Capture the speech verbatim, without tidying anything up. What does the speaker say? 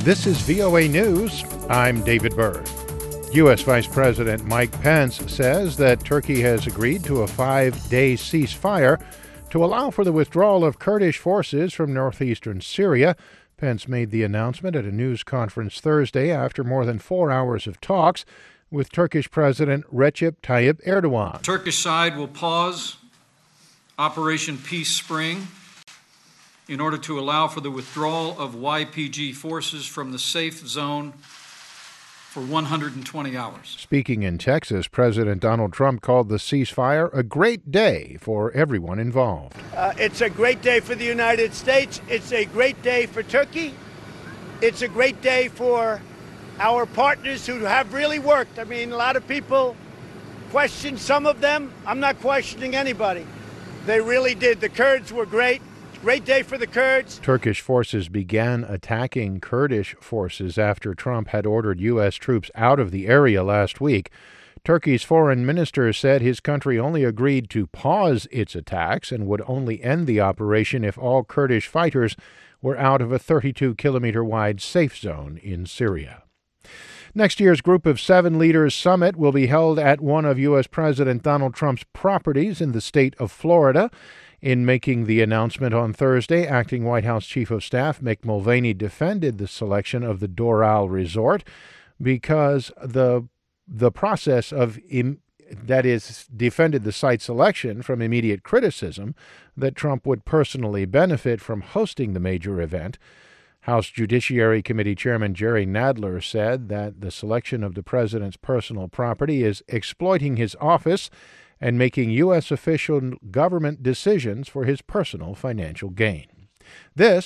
This is V O A News. I'm David Byrd. U S. Vice President Mike Pence says that Turkey has agreed to a five-day ceasefire to allow for the withdrawal of Kurdish forces from northeastern Syria. Pence made the announcement at a news conference Thursday after more than four hours of talks with Turkish President Recep Tayyip Erdogan. Turkish side will pause Operation Peace Spring in order to allow for the withdrawal of Y P G forces from the safe zone for one hundred twenty hours. Speaking in Texas, President Donald Trump called the ceasefire a great day for everyone involved. Uh, it's a great day for the United States. It's a great day for Turkey. It's a great day for our partners who have really worked. I mean, a lot of people question some of them. I'm not questioning anybody. They really did. The Kurds were great. Great day for the Kurds. Turkish forces began attacking Kurdish forces after Trump had ordered U S troops out of the area last week. Turkey's foreign minister said his country only agreed to pause its attacks and would only end the operation if all Kurdish fighters were out of a thirty-two kilometer wide safe zone in Syria. Next year's Group of Seven Leaders Summit will be held at one of U S. President Donald Trump's properties in the state of Florida. In making the announcement on Thursday, acting White House Chief of Staff Mick Mulvaney defended the selection of the Doral Resort because the the process of im, that is defended the site selection from immediate criticism that Trump would personally benefit from hosting the major event. House Judiciary Committee Chairman Jerry Nadler said that the selection of the president's personal property is exploiting his office and making U S official government decisions for his personal financial gain. This